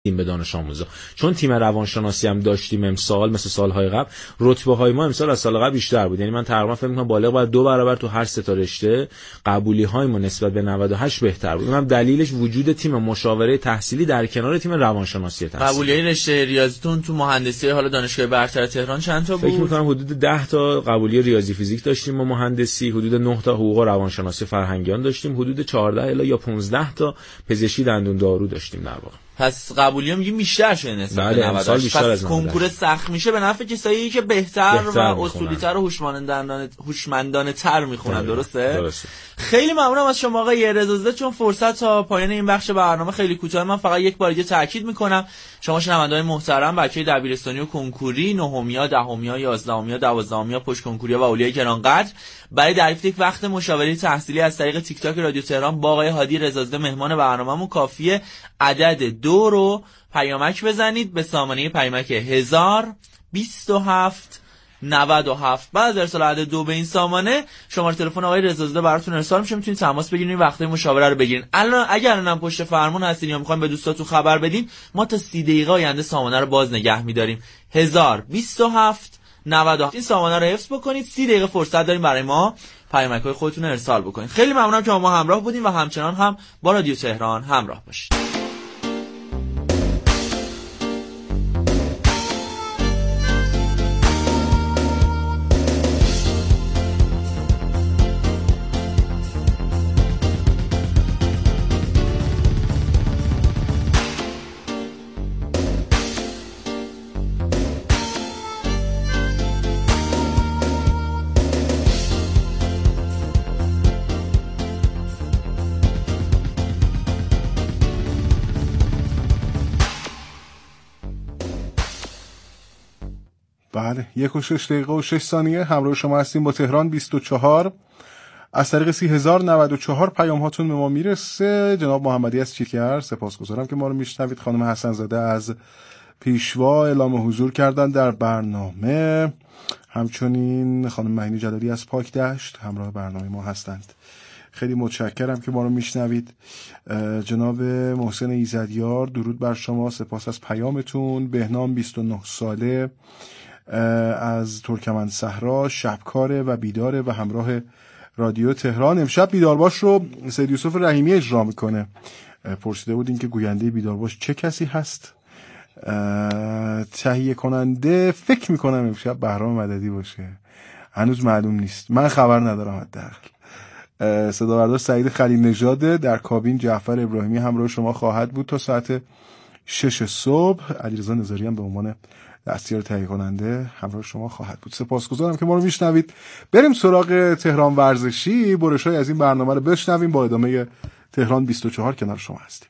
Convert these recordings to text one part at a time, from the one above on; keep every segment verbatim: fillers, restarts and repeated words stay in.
تیم به دانش آموزا، چون تیم روانشناسی هم داشتیم امسال مثل سالهای قبل، رتبه های ما امسال از سال قبل بیشتر بود. یعنی من تقریبا فکر می‌کنم بالغ بر دو برابر تو هر سه تا رشته قبولی های ما نسبت به نود و هشت بهتر بود. اونم دلیلش وجود تیم مشاوره تحصیلی در کنار تیم روانشناسی تحصیلی. قبولی رشته ریاضیتون تو مهندسی حالا دانشگاه برتر تهران چند تا بود؟ فکر می‌کنم حدود ده تا قبولی ریاضی فیزیک داشتیم و مهندسی، حدود نه تا حقوق و روانشناسی فرهنگیان داشتیم، حدود چهارده الی یا پانزده تا پزشکی دندون دارو داشتیم در واقع. پس قبولی هم میگه بیشتر شده نسبت بله، به نود و هشت. پس کنکور سخت میشه به نفع کسایی که بهتر, بهتر و اصولی‌تر و هوشمندانه هوشمندانه تر میخونن. درسته؟ درسته. خیلی ممنونم از شما آقای رضازاده، چون فرصت تا پایان این بخش برنامه خیلی کوتاه. من فقط یک بار دیگه تاکید میکنم شما شنونده‌های محترم، بچه‌های دبیرستانی و کنکوری، نهمیا، دهمیا، یازدهمیا، دوازدهمیا، پشت کنکوریا و اولیای گرانقدر، برای دریافت یک وقت مشاوره تحصیلی از طریق تیک تاک رادیو تهران با آقای هادی رضازاده مهمان برنامه‌مون کافیه عدد دو رو پیامک بزنید به سامانه پیامک هزار و بیست و هفت نود و هفت. بعد از ارسال عدد دو به این سامانه شماره تلفن آقای رضازاده براتون ارسال میشه، میتونید تماس بگیرید این وقته مشاوره رو بگیرین. الان اگر الان پشت فرمون هستین یا میخواین به دوستاتون خبر بدین، ما تا سی دقیقه آینده سامانه رو باز نگه می‌داریم. هزار و بیست و هفت نود و هفت این سامانه رو حفظ بکنید. سی دقیقه فرصت داریم برای ما پیامک‌های خودتون رو ارسال بکنید. خیلی ممنونم که ما همراه بودیم و همچنان هم با رادیو تهران همراه باشید. بله، یک و شش دقیقه و شش ثانیه همراه شما هستیم با تهران بیست و چهار. از طریق سی هزار و نود و چهار پیام هاتون به ما میرسه. جناب محمدی از چیکر سپاسگزارم که ما رو میشنوید. خانم حسن زاده از پیشوا اعلام حضور کردن در برنامه. همچنین خانم مهینی جلالی از پاک دشت همراه برنامه ما هستند. خیلی متشکرم که ما رو میشنوید. جناب محسن ایزدیار درود بر شما، سپاس از پیامتون. بهنام بیست و نه ساله از ترکمن صحرا شبکاره و بیداره و همراه رادیو تهران. امشب بیدارباش رو سید یوسف رحیمی اجرا میکنه. پرسیده بودین که گوینده بیدارباش چه کسی هست؟ تهیه کننده فکر میکنم امشب بهرام مددی باشه، هنوز معلوم نیست، من خبر ندارم. حداقل صدا بردار سعید خلیل نژاد در کابین جعفر ابراهیمی همراه شما خواهد بود تا ساعت شش صبح. علیرضا نظاری هم به عنوان دستیار تهیه کننده همراه شما خواهد بود. سپاسگزارم که ما رو میشنوید. بریم سراغ تهران ورزشی، برشای از این برنامه رو بشنویم. با ادامه تهران بیست و چهار کنار شما هستیم.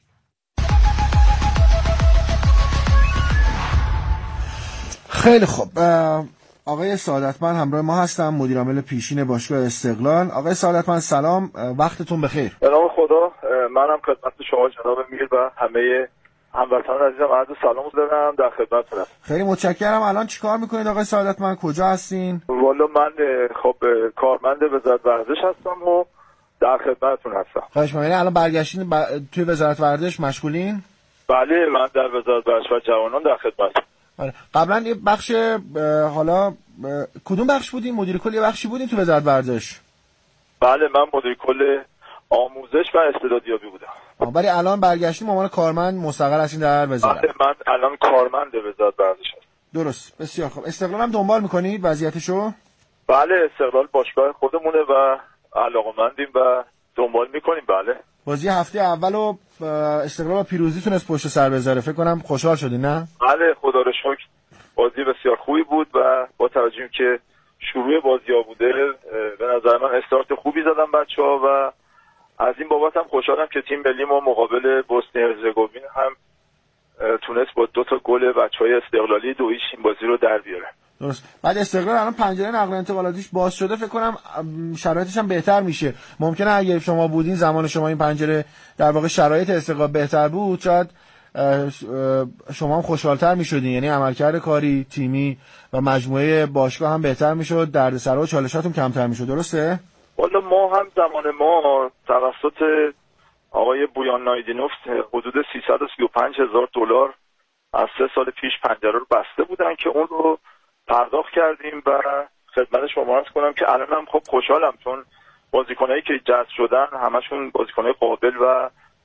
خیلی خوب، آقای سعادتمند همراه ما هستم، مدیر عامل پیشین باشگاه استقلال. آقای سعادتمند سلام، وقتتون بخیر. به نام خدا، منم خدمت شما جناب میر و همه هموطنان عزیزم عرض سلام دارم، در خدمتتون هستم. خیلی متشکرم. الان چیکار میکنید آقای سعادتمند؟ کجا هستین؟ والا من خب کارمند وزارت ورزش هستم و در خدمتتون هستم. خواهش می‌کنم. الان برگشتین ب... توی وزارت ورزش مشغولین؟ بله، من در وزارت ورزش و جوانان در خدمتم. آره. قبلا یه بخش حالا کدوم بخش بودین؟ مدیر کل یه بخشی بودین تو وزارت ورزش؟ بله، من مدیر کل آموزش و استعدادیابی بودم. ولی الان برگشتیم عنوان کارمند مستقل هستین در وزارت؟ بله، من الان کارمند وزارت ورزش هستم. درست، بسیار خوب. استقلال هم دنبال میکنید وضعیتشو؟ بله، استقلال باشگاه خودمونه و علاقه‌مندیم و دنبال میکنیم. بله، بازی هفته اولو استقلال با پیروزی تونست پشت سر بذاره، فکر کنم خوشحال شدین نه؟ بله، خدا رو شکر بازی بسیار خوبی بود و با توجه که شروع بازی‌ها بوده به نظر من استارت خوبی زدن بچه‌ها و از این بابت هم خوشحالم که تیم ملی ما مقابل بوسنی هرزگوین هم تونست با دو تا گل بچه‌های استقلالی دو هیچ این بازی رو در بیاره. درست. بعد استقلال الان پنجره نقل و انتقالاتیش باز شده، فکر کنم شرایطش هم بهتر میشه. ممکنه اگه شما بودین زمان شما این پنجره در واقع شرایط استقلال بهتر بود، شاید شما هم خوشحال‌تر می‌شدین، یعنی عملکرد کاری تیمی و مجموعه باشگاه هم بهتر می‌شد، دردسرا و چالشاتون کمتر می‌شد. درسته؟ والا ما هم زمان ما توسط آقای بویان نایدینوف حدود سیصد و سی و پنج هزار دلار از سه سال پیش پنجره رو بسته بودن که اون رو پرداخت کردیم و خدمت شما عرض کنم که الانم خب خوشحالم، چون بازیکنایی که جذب شدن همشون بازیکنای قابل و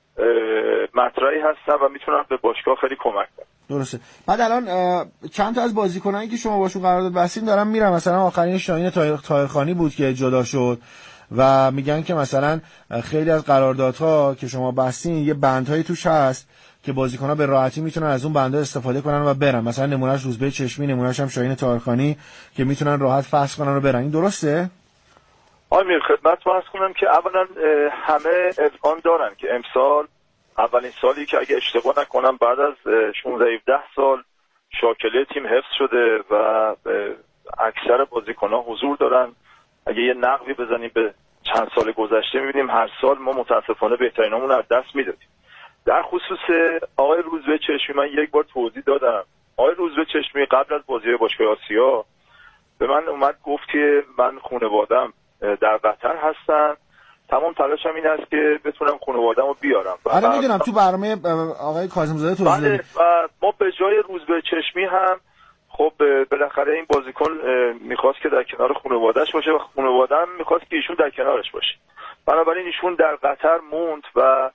مطرحی هستن و میتونن به باشگاه خیلی کمک کنن. درسته. بعد الان چند تا از بازیکنایی که شما باشون قرارداد بستین دارن میرن، مثلا آخرین شاهین طاهرخانی بود که جدا شد و میگن که مثلا خیلی از قراردادها که شما بستین یه بندهایی توش هست که بازیکن‌ها به راحتی میتونن از اون بنده استفاده کنن و برن، مثلا نمونهش روزبه چشمی، نمونهش هم شاهین طاهرخانی که میتونن راحت فسخ کنن و برن. این درسته؟ آقای میر خدمت عرض کنم که اولا همه اذعان دارن که امسال اولین سالی که اگه اشتباه نکنم بعد از شانزده هفده سال شاکله تیم حفظ شده و اکثر بازیکن‌ها حضور دارن. اگه یه نقبی بزنیم به چند سال گذشته می‌بینیم هر سال ما متاسفانه بهترینامون رو از دست میدادیم. در خصوص آقای روزبه چشمی من یک بار توضیح دادم. آقای روزبه چشمی قبل از بازی باشگاه آسیا به من اومد گفت که من خانواده‌ام در قطر هستن، تمام تلاشم این است که بتونم خانواده‌مو بیارم. آره میدونم تو برنامه آقای کاظم‌زاده توضیح دادید. و ما به جای روزبه چشمی هم خب بالاخره این بازیکن میخواست که در کنار خانواده‌اش باشه و خانواده هم میخواست که ایشون در کنارش باشه. بنابراین ایشون در قطر موند و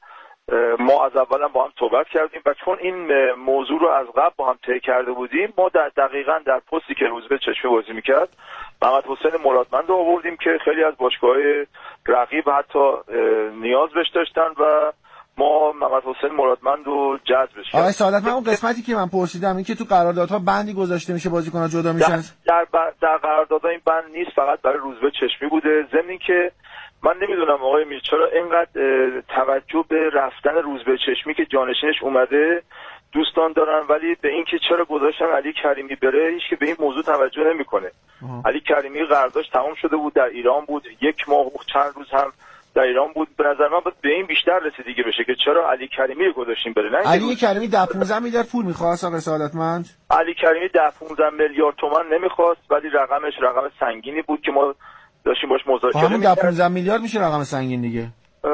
ما از اول هم با هم صحبت کردیم و چون این موضوع رو از قبل با هم طی کرده بودیم ما در دقیقاً در پستی که روزبه چشمی بازی میکرد محمد حسین مرادمند رو آوردیم که خیلی از باشگاه‌های رقیب حتی نیاز بهش داشتن و ما محمد حسین مرادمند رو جذبش کردیم. آقای سعادت من اون قسمتی که من پرسیدم این که تو قراردادها بندی گذاشته میشه بازیکن‌ها جدا میشن، در در, در قراردادها این بند نیست، فقط برای روزبه چشمی بوده. ضمن اینکه من نمیدونم آقای میر چرا اینقدر توجه به رفتن روزبه چشمی که جانشینش اومده دوستان دارن، ولی به اینکه چرا گذاشتن علی کریمی بره هیچ که به این موضوع توجه نمیکنه. علی کریمی قراردادش تمام شده بود، در ایران بود، یک ماه و چند روز هم در ایران بود. به نظر من باید به این بیشتر رسیدگی بشه که چرا علی کریمی رو گذاشتیم بره. نه علی کریمی ده پانزده میلیارد پول میخواست آقای سعادتمند. علی کریمی ده پانزده میلیارد تومان نمیخواست، ولی رقمش رقم سنگینی بود که ما داشتیم باش مذاکره می‌کردیم. ده پانزده میلیارد میشه رقم سنگین دیگه.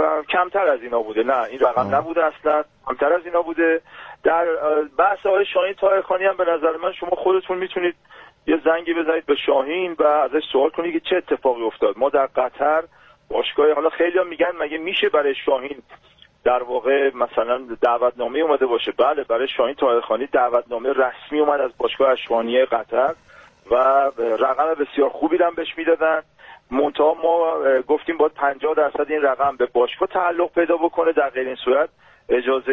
کمتر از اینا بوده. نه این رقم آه. نبوده اصلا، کمتر از اینا بوده. در بحث آقای شاهین طاهرخانی هم به نظر من شما خودتون میتونید یه زنگی بزنید به شاهین و ازش سوال کنید که چه اتفاقی افتاد. ما در قطر باشگاه، حالا خیلی‌ها میگن مگه میشه برای شاهین در واقع مثلا دعوتنامه اومده باشه؟ بله، برای شاهین طاهرخانی دعوتنامه رسمی اومد از باشگاه اشوانیه قطر و رقم بسیار خوبی هم بهش میدادن. منتها ما گفتیم باید پنجاه درصد این رقم به باشگاه تعلق پیدا بکنه، در غیر این صورت اجازه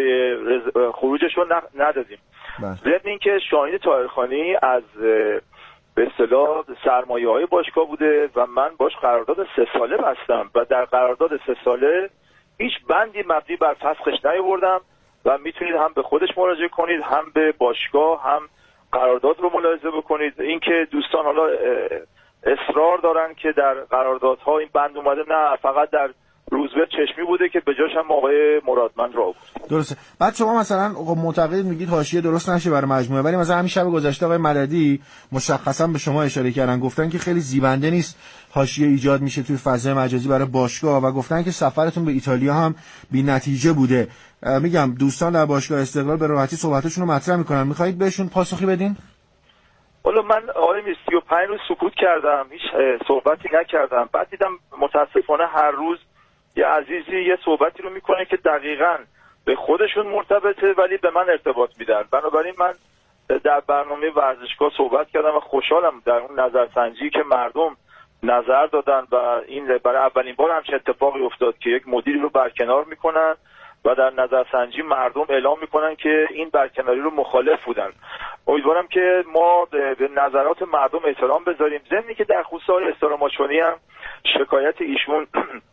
خروجش رو ندادیم. ضمن اینکه شاهین طاهرخانی از به اصطلاح سرمایه‌های باشگاه بوده و من باش قرارداد سه ساله بستم و در قرارداد سه ساله هیچ بندی مبنی بر فسخش نیاوردم و میتونید هم به خودش مراجعه کنید هم به باشگاه هم قرارداد رو ملاحظه بکنید. اینکه دوستان حالا اصرار دارن که در قراردادها این بند اومده، نه، فقط در روزبه چشمی بوده که به جاش هم آقای مرادمند را بود. درسته. بعد شما مثلا معتقد میگید حاشیه درست نشه برای مجموعه، ولی مثلا همین شب گذشته آقای مددی مشخصا به شما اشاره کردن، گفتن که خیلی زیبنده نیست حاشیه ایجاد میشه توی فضای مجازی برای باشگاه و گفتن که سفرتون به ایتالیا هم بی‌نتیجه بوده. میگم دوستان در باشگاه استقلال به راحتی صحبتشون رو مطرح میکنن، میخواهید بهشون پاسخی بدین؟ والا من آقای سی و پنج روز سکوت کردم، هیچ صحبتی نکردم. بعد دیدم متاسفانه هر روز یه عزیزی یه صحبتی رو میکنه که دقیقاً به خودشون مرتبطه ولی به من ارتباط میدن. بنابراین من در برنامه ورزشگاه صحبت کردم و خوشحالم در اون نظرسنجی که مردم نظر دادن و این برای اولین بار همچین اتفاقی افتاد که یک مدیری رو برکنار میکنن و در نظرسنجی مردم اعلام میکنن که این برکناری رو مخالف بودن. امیدوارم که ما به نظرات مردم احترام بذاریم. ضمن که در خصوص استراماچونی هم شکایت ایشون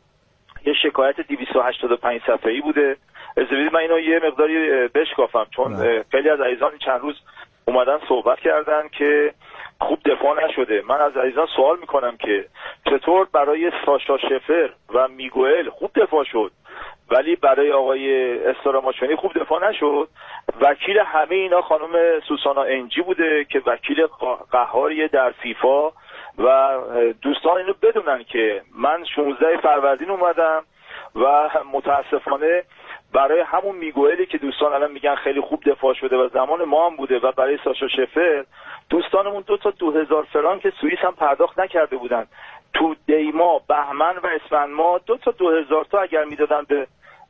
یه شکایت دویست و هشتاد و پنج صفحه‌ای بوده. اجازه من اینو یه مقداری بشکافم چون خیلی از عزیزان چند روز اومدن صحبت کردن که خوب دفاع نشده. من از عزیزان سوال میکنم که چطور برای ساشا شفر و میگوئل خوب دفاع شد ولی برای آقای استراماچونی خوب دفاع نشد؟ وکیل همه اینا خانم سوسانا انجی بوده که وکیل قهاریه در فیفا و دوستان اینو بدونن که من شانزده فروردین اومدم و متاسفانه برای همون میگوئلی که دوستان الان میگن خیلی خوب دفاع شده و زمان ما هم بوده و برای ساشا شفر دوستانمون دو تا دو هزار فرانک سوئیس هم پرداخت نکرده بودن. تو دیما، بهمن و اسفند ماه دو تا دو هزار تا اگر میدادن به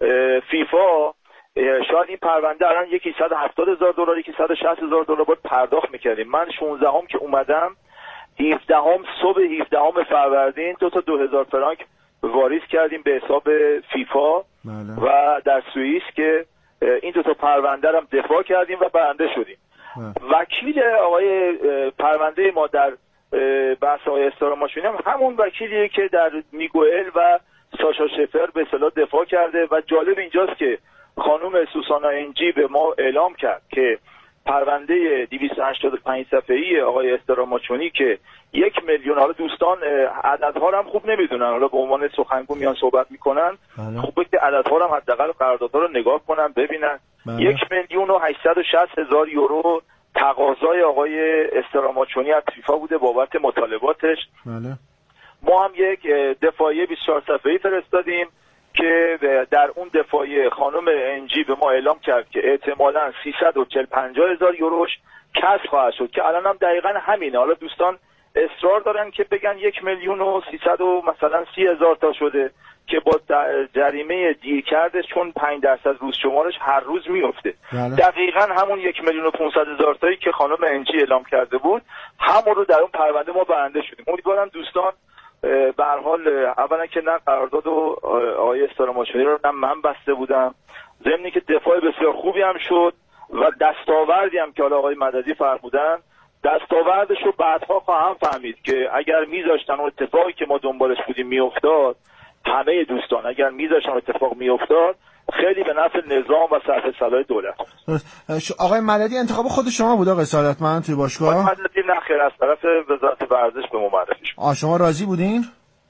فیفا شاید این پرونده الان یکی صد و هفتاد هزار دلار یکی صد و شصت هزار دلار باید پرداخت میکردیم. من شانزدهم که اومدم هفدهم صبح هفدهم فروردین دو تا دو هزار فرانک واریز کردیم به حساب فیفا بله. و در سوئیس که این دو تا پرونده هم دفاع کردیم و برنده شدیم. بله. وکیل آقای پرونده ما در بحث آقای استراماچونی هم همون وکیلیه که در میگوئل و ساشا شفر به اصطلاح دفاع کرده و جالب اینجاست که خانم سوسانا انجی به ما اعلام کرد که پرونده دویست و هشتاد و پنج صفحه‌ای آقای استراماچونی که یک میلیون، حالا دوستان عددها رو هم خوب نمیدونن، حالا به عنوان سخنگو میان صحبت میکنن، خوبه که عددها رو هم حداقل قراردادها رو نگاه کنن ببینن. بله. یک میلیون و هشتصد و شصت هزار یورو تقاضای آقای استراماچونی از فیفا بوده بابت مطالباتش. بله. ما هم یک دفاعیه بیست و چهار صفحه‌ای فرستادیم که در اون دفاعیه خانم انجی به ما اعلام کرد که احتمالاً سیصد و چهل پنجاه هزار یوروش کسب خواهد شد که الان هم دقیقاً همینه. حالا دوستان اصرار دارن که بگن یک میلیون و سیصد و مثلا سی هزار تا شده که با جریمه دیر کرده چون پنج درصد روز شمارش هر روز میفته. بله. دقیقاً همون یک میلیون و پانصد هزار تایی که خانم انجی اعلام کرده بود همون رو در اون پرونده ما برنده شدیم. امیدوارم دوستان به هر حال اولا که نه قرارداد و آقای استراماچونی رو نه من بسته بودم، ضمنی که دفاع بسیار خوبی هم شد و دستاوردی هم که حالا آقای مددی فرمودن دستاوردش رو بعدها خواهم فهمید که اگر میذاشتن اون اتفاقی که ما دنبالش بودیم میافتاد، همه دوستان اگر میذاشتن اتفاق میافتاد خیلی به نفع نظام و صرف صلاح دولت. آقای مددی انتخاب خود شما بود آقای سعادتمند توی باشگاه؟ آقای مددی نه خیر، از طرف وزارت ورزش به ما معرفی شد. آ شما راضی بودین؟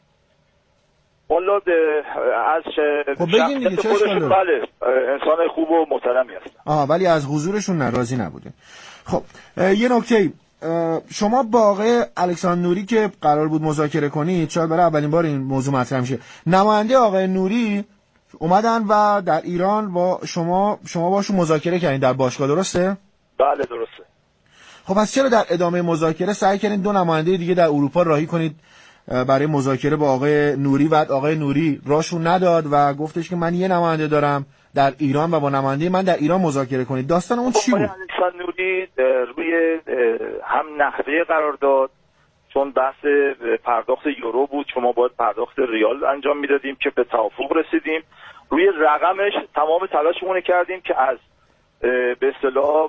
والا از شخصیت خودشون بله انسان خوب و محترمی هستن. آها ولی از حضورشون ناراضی نبودین. خب یه نکته شما با آقای الکساندر نوری که قرار بود مذاکره کنید، شاید برای اولین بار این موضوع مطرح میشه، نماینده آقای نوری اومدن و در ایران با شما شما باشون مذاکره کردین در باشگاه، درسته؟ بله درسته. خب پس چرا در ادامه مذاکره سعی کردین دو نماینده دیگه در اروپا راهی کنید برای مذاکره با آقای نوری و آقای نوری راشون نداد و گفتش که من یه نماینده دارم در ایران و با نماینده من در ایران مذاکره کنید؟ داستان اون چی بود؟ الکساندر نوری روی هم نحوه قرارداد، چون بحث پرداخت یورو بود چون ما باید پرداخت ریال انجام میدادیم که به توافق رسیدیم، روی رقمش تمام تلاشمون کردیم که از به اصطلاح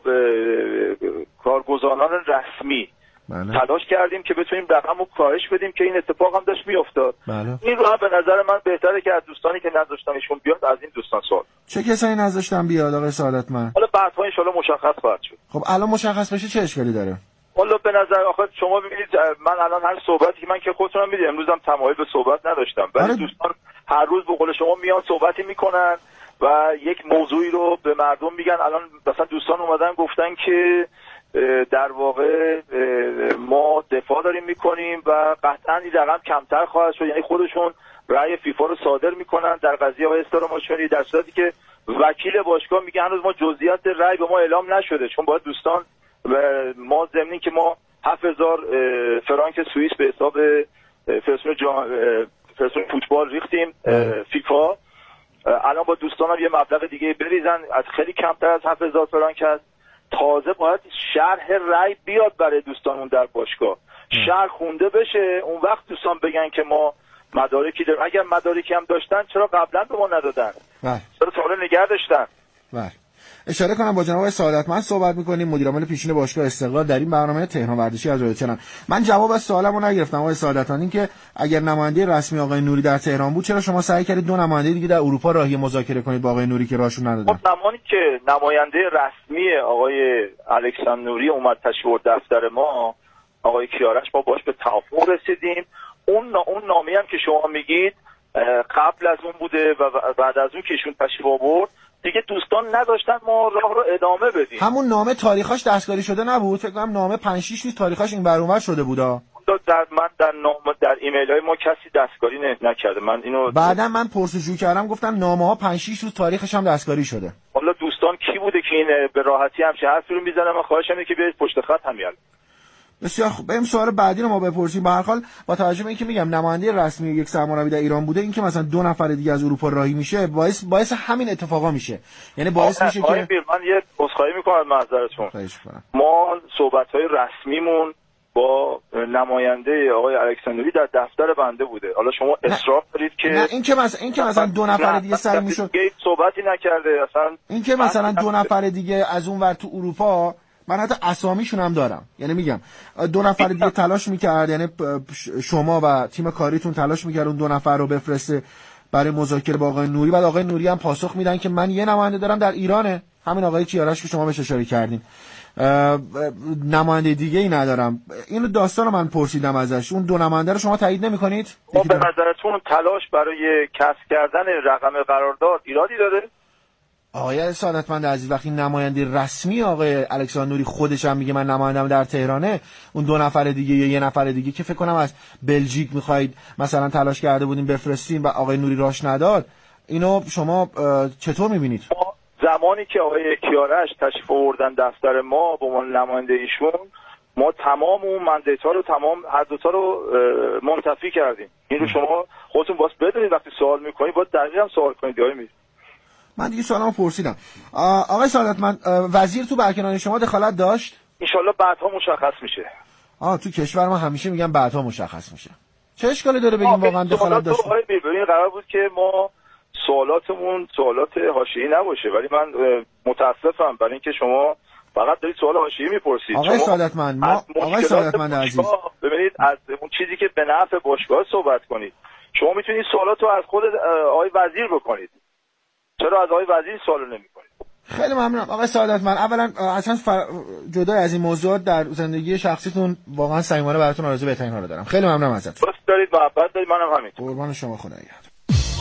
کارگزاران رسمی بله. تلاش کردیم که بتونیم رقم رو کاهش بدیم که این اتفاق هم داشت میافتاد. بله. این رو هم به نظر من بهتره که از دوستانی که نذاشتنشون بیاد از این دوستان سوال. چه کسایی نذاشتن بیاد آقای سعادتمند؟ حالا بعدها ان شاءالله مشخص خواهد شد. خب الان مشخص بشه چه اشکالی داره؟ والا به نظر آخه شما ببینید من الان هر صحبتی که من که خودتون هم میدید امروز هم تمایل به صحبت نداشتم، ولی آره. دوستان هر روز به قول شما میان صحبتی میکنن و یک موضوعی رو به مردم میگن. الان مثلا دوستان اومدن گفتن که در واقع ما دفاع داریم میکنیم و قطعا این رقم کمتر خواهد شد، یعنی خودشون رأی فیفا رو صادر میکنن در قضیه آقای استراماچونی، در صورتی که وکیل باشگاه میگه هنوز ما جزئیات رأی به ما اعلام نشده، چون باید دوستان ما ضمنی که ما هفت هزار فرانک سوئیس به حساب فدراسیون جام فدراسیون فوتبال ریختیم فیفا، الان با دوستانم یه مبلغ دیگه بریزن از خیلی کمتر از هفت هزار فرانک هست. تازه باید شرح رأی بیاد برای دوستانمون در باشگاه، شرح خونده بشه، اون وقت دوستان بگن که ما مدارکی داریم. اگر مدارکی هم داشتن چرا قبلا به ما ندادن؟ بله. چرا تا حالا نگه داشتن؟ بله. اشاره کنم با جناب سعادتمند صحبت می‌کنیم، مدیر عامل پیشین باشگاه استقلال در این برنامه تهران ورزشی از رادیو. من جواب از سوالمو نگرفتم آقای سعادتمند، این که اگر نماینده رسمی آقای نوری در تهران بود چرا شما سعی کردید دو نماینده دیگه در اروپا راهی مذاکره کنید با آقای نوری که راهشون ندادن؟ خب زمانی که نماینده رسمی آقای الکساندر نوری اومد تشریف دفتر ما، آقای کیارش، ما باش به توافق رسیدیم. اون اون نامه‌ای هم که شما میگید قبل از اون بوده و بعد از اون که ایشون تشریف آورد دیگه دوستان نداشتن ما راه رو ادامه بدیم. همون نامه تاریخاش دستکاری شده نبود؟ فکر کنم نامه پنج شش نیست تاریخاش این ور اونور شده بودا. حتی در من در نام در ایمیل های ما کسی دستکاری نکرده. من اینو بعدا من پرسجو کردم گفتم نامه ها پنج شش روز تاریخش هم دستکاری شده. حالا دوستان کی بوده که این به راحتی همش حرفی رو میزنه؟ من خواهشم اینه که بیاید پشت خط همین. بسیار خوب، بریم سوال بعدی رو ما بپرسیم. به هر حال با توجه به اینکه میگم نماینده رسمی یک سرمربی در ایران بوده، این که مثلا دو نفر دیگه از اروپا راهی میشه باعث باعث همین اتفاقا میشه، یعنی باعث میشه که من یه عذرخواهی میکنم معذرتون. ما صحبت‌های رسمیمون با نماینده آقای الکساندری در دفتر بنده بوده. حالا شما اصرار دارید که نه این که مثلا این که مثلا دو نفر دیگه سعی میشد صحبتی نکرده اصلا. این که مثلا دو نفر دیگه از اون ور تو اروپا، من حتی اسامیشون هم دارم، یعنی میگم دو نفر دیگه تلاش میکرد، یعنی شما و تیم کاریتون تلاش میکرد اون دو نفر رو بفرسته برای مذاکره با آقای نوری. بعد آقای نوری هم پاسخ میدن که من یه نماینده دارم در ایرانه، همین آقای کیارش که شما بهش اشاره کردین، نماینده دیگه ای ندارم. اینو داستانو من پرسیدم ازش، اون دو نماینده رو شما تایید نمی‌کنید؟ خب به نظرتون تلاش برای کسب کردن رقم قرارداد ایرادی داره؟ آقای سعادتمند عزیز، وقتی نماینده رسمی آقای الکساندری خودش هم میگه من نماینده‌ام در تهرانه، اون دو نفر دیگه یا یه نفر دیگه که فکر کنم از بلژیک می‌خواید مثلا تلاش کرده بودیم بفرستیم و آقای نوری راش نداد، اینو شما چطور می‌بینید؟ زمانی که آقای کیارش تشریف آوردن دفتر ما به عنوان نماینده ایشون، ما تمام اون مندیت‌ها رو تمام هر دو تا رو منتفی کردیم. این رو شما خودتون واسه بدونید، وقتی سوال می‌کنید باید دقیقاً سوال کنید. آقای میر، من دیگه سوالمو پرسیدم. آقای سعادتمند، وزیر تو برکناری شما دخالت داشت؟ ان شاءالله بعدها مشخص میشه. آ تو کشور ما همیشه میگن بعدها مشخص میشه. چه اشکالی داره بگیم واقعا دخالت داشت؟ آقای میر، ببین قرار بود که ما سوالاتمون سوالات حاشیه‌ای نباشه، ولی من متاسفم برای اینکه شما فقط دارید سوال حاشیه‌ای میپرسید. آقای سعادتمند، ما آقای سعادتمند عزیز، ببینید از اون چیزی که به نفع باشگاه صحبت کنید. شما میتونید سوالاتو از خود آقای وزیر بکنید. چرا از آقای وزیر سوال نمی‌کنید؟ خیلی ممنونم آقای سعادتمند. اولا اصلا فر... جدای از این موضوعات در زندگی شخصیتون واقعا صمیمانه براتون آرزوی بهترین ها رو دارم. خیلی ممنونم ازتون. دوست دارید محبت دارید، منم همینطور. قربان شما، خدا نگهدار.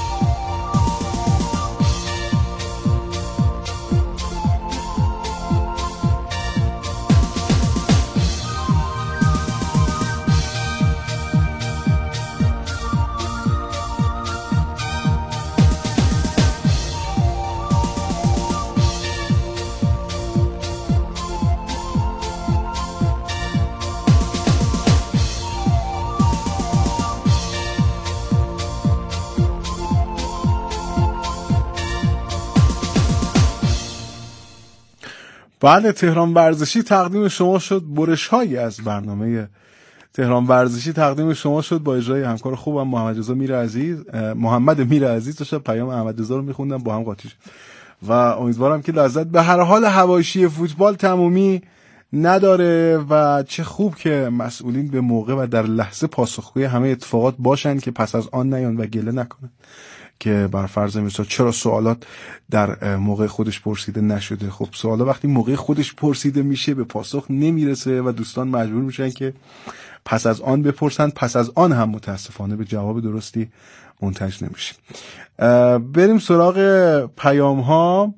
بله، تهران ورزشی تقدیم شما شد. برش‌هایی از برنامه تهران ورزشی تقدیم شما شد با اجرای همکار خوبم محمد رضا میرعزیز محمد میرعزیز. داشتم پیام احمد رضا رو میخوندم با هم قاطی شد و امیدوارم که لذت. به هر حال حواشی فوتبال تمومی نداره و چه خوب که مسئولین به موقع و در لحظه پاسخگوی همه اتفاقات باشن که پس از آن نیان و گله نکنن که بر فرض مثال چرا سوالات در موقع خودش پرسیده نشده. خب سوالا وقتی موقع خودش پرسیده میشه به پاسخ نمیرسه و دوستان مجبور میشن که پس از آن بپرسن، پس از آن هم متاسفانه به جواب درستی منتج نمیشه. بریم سراغ پیام ها.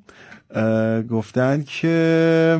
گفتن که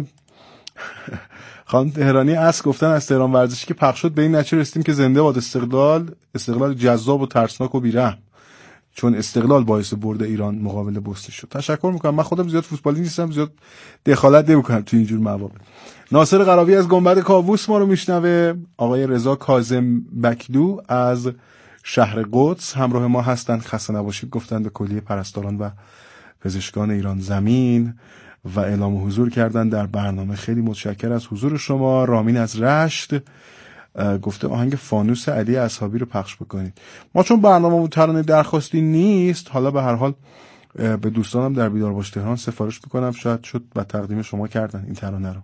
خانم تهرانی اس گفتن از تهران ورزشی که پخش شد به این نتیجه رسیدیم که زنده باد استقلال، استقلال جذاب و ترسناک و بی‌رحم، چون استقلال باعث برد ایران مقابل بوسنی شد. تشکر میکنم. من خودم زیاد فوتبالی نیستم، زیاد دخالت نمیکنم تو اینجور مواقع. ناصر قراوی از گنبد کاووس ما رو میشنوه. آقای رضا کاظم بکدو از شهر قدس همراه ما هستن. خسته نباشید گفتن به کلیه پرستاران و پزشکان ایران زمین و اعلام حضور کردن در برنامه. خیلی متشکر از حضور شما. رامین از رشت گفته آهنگ فانوس علی اصحابی رو پخش بکنید. ما چون برنامه‌مون ترانه درخواستی نیست، حالا به هر حال به دوستانم در بیدار باش تهران سفارش میکنم، شاید شد و تقدیم شما کردن این ترانه رو.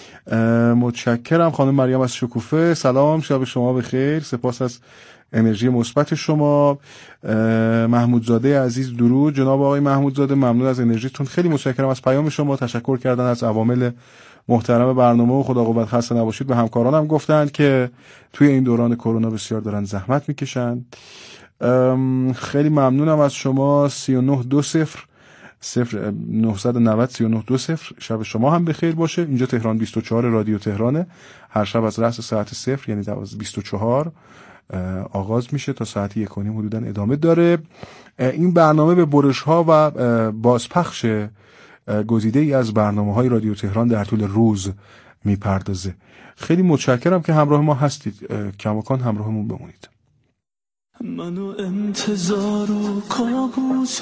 متشکرم. خانم مریم از شکوفه سلام، شب شما بخیر، سپاس از انرژی مثبت شما. محمودزاده عزیز درود. جناب آقای محمودزاده ممنون از انرژیتون، خیلی متشکرم از پیام شما. تشکر کردن از عوامل محترم برنامه و خدا قوت. خسته نباشید به همکارانم گفتن که توی این دوران کرونا بسیار دارن زحمت میکشن. خیلی ممنونم از شما. سی و نه دو صفر صفر نهصد و نود سی و نه دو صفر. شب شما هم بخیر باشه. اینجا تهران بیست و چهار رادیو تهرانه. هر شب از رأس ساعت صفر یعنی بیست و چهار آغاز میشه تا ساعت یک و نیم حدوداً ادامه داره. این برنامه به برش ها و بازپخش گزیده ای از برنامه های رادیو تهران در طول روز میپردازه. خیلی متشکرم که همراه ما هستید. کماکان همراهمون بمونید. منو انتظار و کابوس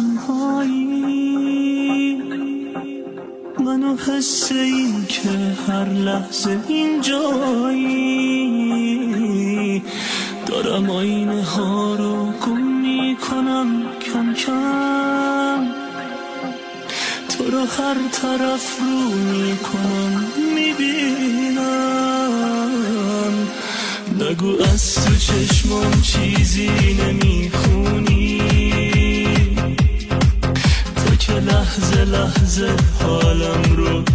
تنهایی، منو حس این که هر لحظه اینجایی، دارم آینه ها رو گم میکنم کم کم، تو رو هر طرف رو میکنم میبینم، نگو از تو چشمم چیزی نمیخونی، تو که لحظه لحظه حالم رو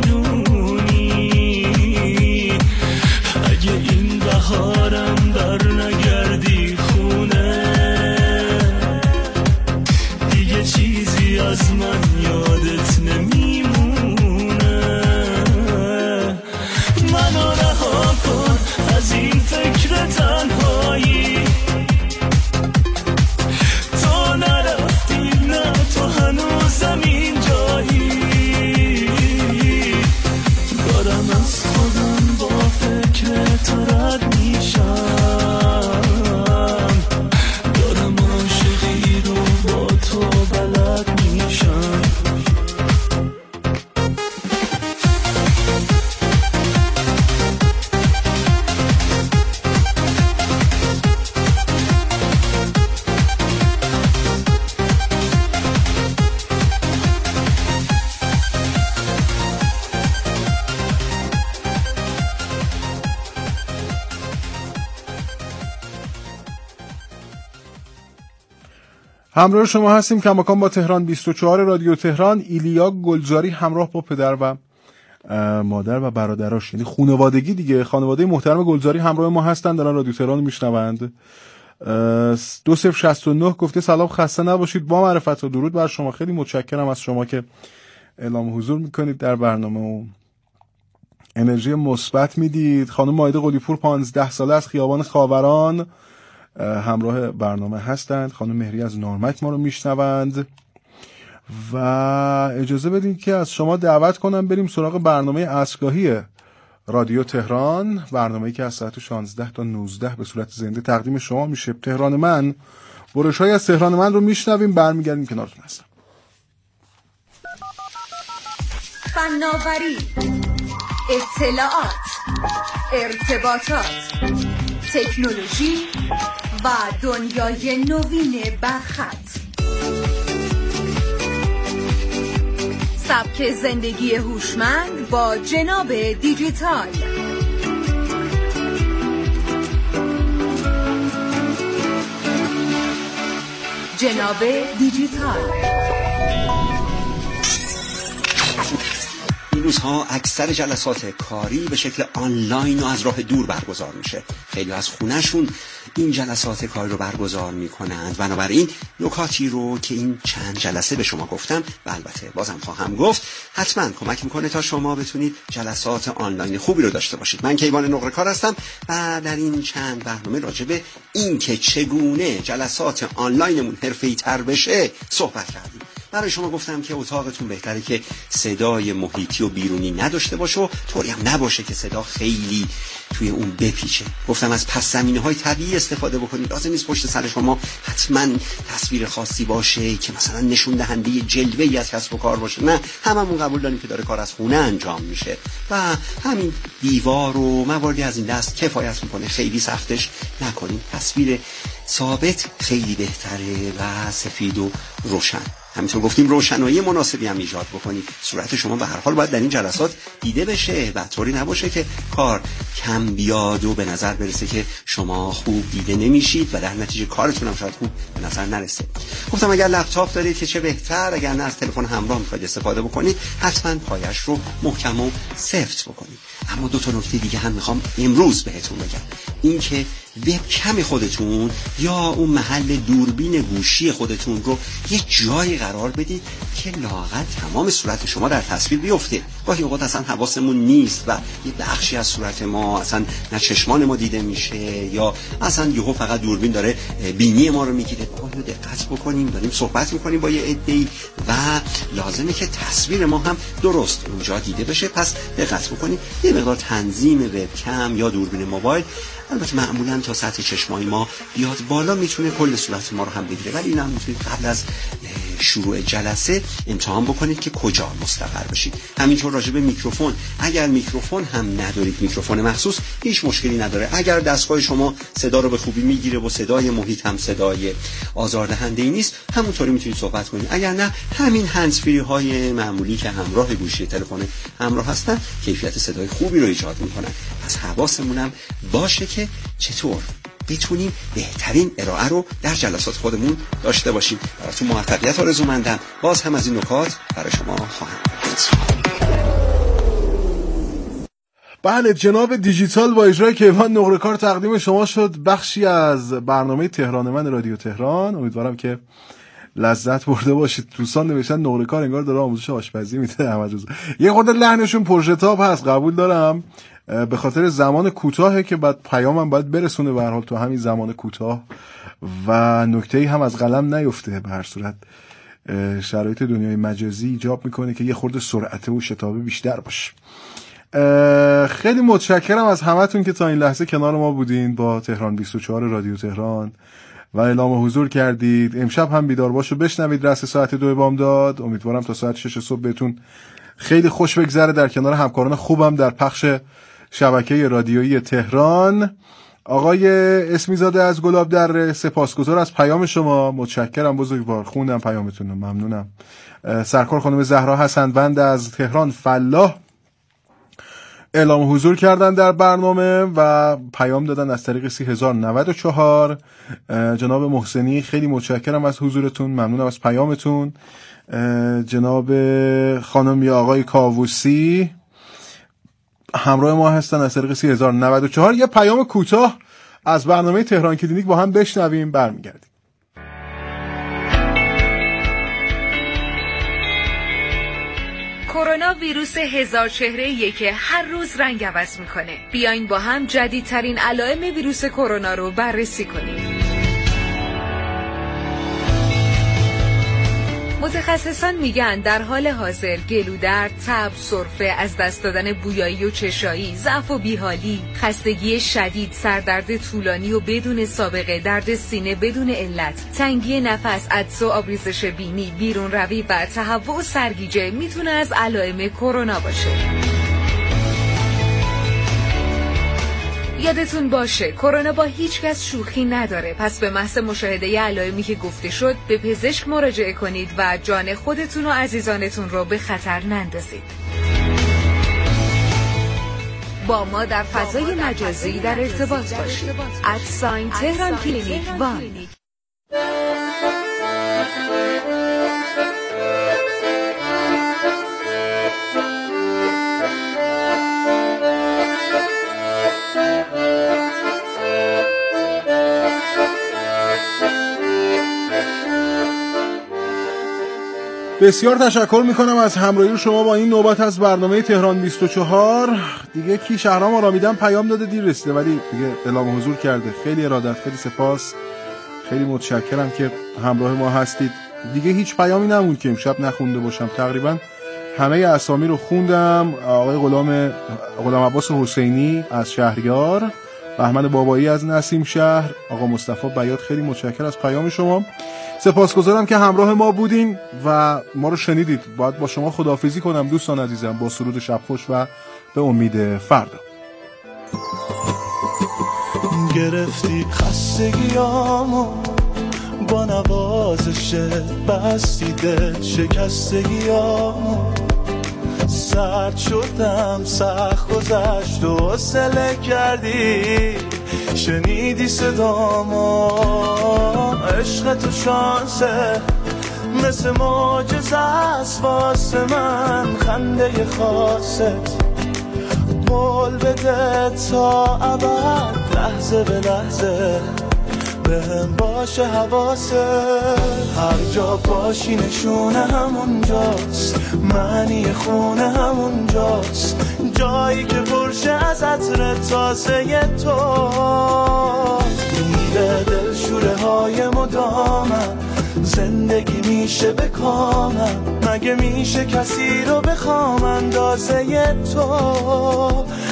میدونی، اگه این بهارم بر نگردی خونه، دیگه چیزی از من یادت نمیمونه، منو رها کن از این فکر تنهایی، تو نرفتی نه تو هنوزم اینجایی، دارم از خودم با فکر تو رد میشم، دارم عاشقی رو با تو بلد میشم. همراه شما هستیم کماکان با تهران بیست و چهار رادیو تهران. ایلیا گلزاری همراه با پدر و مادر و برادراش، یعنی خانوادگی دیگه، خانواده محترم گلزاری همراه ما هستن، دارن رادیو تهران میشنوند. دو صفر شصت و نه گفته سلام، خسته نباشید، با معرفت و درود بر شما. خیلی متشکرم از شما که اعلام حضور میکنید در برنامه و انرژی مثبت میدید. خانم مایده قلی‌پور پانزده ساله از خیابان خاوران همراه برنامه هستند. خانم مهری از نارمک ما رو میشنوند و اجازه بدین که از شما دعوت کنم بریم سراغ برنامه عصرگاهی رادیو تهران، برنامه‌ای که از ساعت شانزده تا نوزده به صورت زنده تقدیم شما میشه. تهران من، برش‌های از تهران من رو میشنویم، برمیگردیم کنارتون هستم. فناوری، اطلاعات، ارتباطات، تکنولوژی و دنیای نوین برخط، سبک زندگی هوشمند با جناب دیجیتال. جناب دیجیتال. این روزها اکثر جلسات کاری به شکل آنلاین و از راه دور برگزار میشه. خیلی از خونهشون این جلسات کاری رو برگزار میکنند. بنابراین نکاتی رو که این چند جلسه به شما گفتم و البته بازم خواهم گفت حتما کمک میکنه تا شما بتونید جلسات آنلاین خوبی رو داشته باشید. من کیوان نقره کار هستم و در این چند برنامه راجع به این که چگونه جلسات آنلاینمون حرفه‌ای تر بشه صحبت کردیم. برای شما گفتم که اتاقتون بهتره که صدای محیطی و بیرونی نداشته باشه و طوری هم نباشه که صدا خیلی توی اون بپیچه. گفتم از پس زمینه‌های طبیعی استفاده بکنید. لازم نیست پشت سر شما حتما تصویر خاصی باشه که مثلا نشون دهنده جلوه‌ای از کسب و کار باشه. نه، هممون قبول داریم که داره کار از خونه انجام میشه و همین دیوار و مواردی از این دست کفایت میکنه. خیلی سختش نکنید. تصویر ثابت خیلی بهتره و سفید و روشن. همینطور گفتیم روشنایی مناسبی هم ایجاد بکنید. صورت شما به هر حال باید در این جلسات دیده بشه و طوری نباشه که کار کم بیاد و به نظر برسه که شما خوب دیده نمیشید و در نتیجه کارتون هم شاید خوب به نظر نرسه. گفتم اگر لپتاپ دارید که چه بهتر، اگر نه از تلفن همراه میخواید استفاده بکنید حتما پایش رو محکم و سفت بکنید. اما دو تا نکته دیگه هم میخوام امروز بهتون بگم. اینکه وبکم خودتون یا اون محل دوربین گوشی خودتون رو یه جایی قرار بدید که لااقل تمام صورت شما در تصویر بیفته. گاهی اوقات اصلا حواسمون نیست و یه بخشی از صورت ما اصلا نه چشمان ما دیده میشه یا اصلا یهو فقط دوربین داره بینی ما رو میگیره. آیا دقت بکنیم داریم صحبت میکنیم با یه عده‌ای و لازمه که تصویر ما هم درست اونجا دیده بشه. پس دقت بکنیم یه مقدار تنظیم وبکم یا دوربین موبایل، البته معمولا تا سطح چشمای ما بیاد بالا میتونه کل صورت ما رو هم بگیره، ولی اینا هم میتونید قبل از شروع جلسه امتحان بکنید که کجا مستقر بشید. همینطور راجع به میکروفون، اگر میکروفون هم ندارید، میکروفون مخصوص، هیچ مشکلی نداره. اگر دستگاه شما صدا رو به خوبی میگیره و صدای محیط هم صدای آزاردهنده‌ای نیست، همونطوری میتونید صحبت کنید. اگر نه، همین هندزفری های معمولی که همراه گوشی تلفن همراه هستن کیفیت صدای خوبی رو ایجاد میکنن. پس حواسمون هم باشه که چطور بتونیم بهترین ارائه رو در جلسات خودمون داشته باشیم. براتون موفقیت آرزومندم. باز هم از این نکات برای شما خواهم گفت. بله، جناب دیجیتال با اجرای کیوان نقره‌کار تقدیم شما شد بخشی از برنامه تهران من رادیو تهران. امیدوارم که لذت برده باشید. دوستان نوشتن نقره‌کار انگار داره آموزش آشپزی میده. احمد رضا یه خورده لحنشون پرشتاب هست، قبول دارم، به خاطر زمان کوتاهه که بعد پیامم باید برسونه به هر حال تو همین زمان کوتاه و نکته‌ای هم از قلم نیفته. به هر صورت شرایط دنیای مجازی ایجاب میکنه که یه خورده سرعت و شتابه بیشتر باشه. خیلی متشکرم از همتون که تا این لحظه کنار ما بودین با تهران بیست و چهار رادیو تهران و اعلام حضور کردید. امشب هم بیدار باشو بشنوید رأس ساعت دو بامداد. امیدوارم تا ساعت شش صبح بهتون خیلی خوش بگذره در کنار همکاران خوبم در پخش شبکه رادیویی تهران. آقای اسمیزاده از گلاب در سپاسگزار از پیام شما، متشکرم بزرگوار، خوندم پیامتون، ممنونم. سرکار خانم زهرا حسنوند از تهران فلاح اعلام حضور کردن در برنامه و پیام دادن از طریق سی هزار و نود و چهار. جناب محسنی خیلی متشکرم از حضورتون، ممنونم از پیامتون. جناب خانم یا آقای کاووسی همراه ما هستن از طریق سی هزار و نود و چهار. یه پیام کوتاه از برنامه تهران کلینیک با هم بشنویم، برمیگردیم. کرونا ویروس هزار چهره‌ایه که هر روز رنگ عوض میکنه. بیاین با هم جدیدترین علائم ویروس کرونا رو بررسی کنیم. متخصصان میگن در حال حاضر گلودرد، تب، سرفه، از دست دادن بویایی و چشایی، ضعف و بیحالی، خستگی شدید، سردرد طولانی و بدون سابقه، درد سینه بدون علت، تنگی نفس، عطس و آبریزش بینی، بیرون روی و تهوع و سرگیجه میتونه از علائم کرونا باشه. یادتون باشه کرونا با هیچ کس شوخی نداره، پس به محض مشاهده علائمی که گفته شد به پزشک مراجعه کنید و جان خودتون و عزیزانتون رو به خطر نندازید. با ما در فضای مجازی در ارتباط باشید. @ساین تهران کلینیک وان. بسیار تشکر میکنم از همراهی شما با این نوبت از برنامه تهران بیست و چهار. دیگه کی شهرام آرامیدن پیام داده دیر رسیده ولی دیگه اعلام حضور کرده. خیلی ارادت، خیلی سپاس، خیلی متشکرم که همراه ما هستید. دیگه هیچ پیامی نموند که امشب نخونده باشم. تقریبا همه اسامی رو خوندم. آقای غلام غلام عباس حسینی از شهریار، بهمن بابایی از نسیم شهر، آقا مصطفی بیات، خیلی متشکرم از پیام شما. سپاسگزارم که همراه ما بودین و ما رو شنیدید. باید با شما خداحافظی کنم دوستان عزیزم، با سرود شب خوش و به امید فردا. گرفتی خستگیامو با نوازشت، بستی دل شکستگیامو، سرد شدم سخت گذشت و حوصله کردی، شنیدی صدامو، عشق تو شانسه مثل معجزه است واسه من، خنده خاصت قول بده تا ابد لحظه به لحظه بهم باشه حواسه، هر جا باشی نشونه همونجاست، معنی خونه همونجاست، جایی که پرشه از عطر تازه تو. میره دل شوره های مدامم، زندگی میشه به کامم، مگه میشه کسی رو بخوام اندازه تو.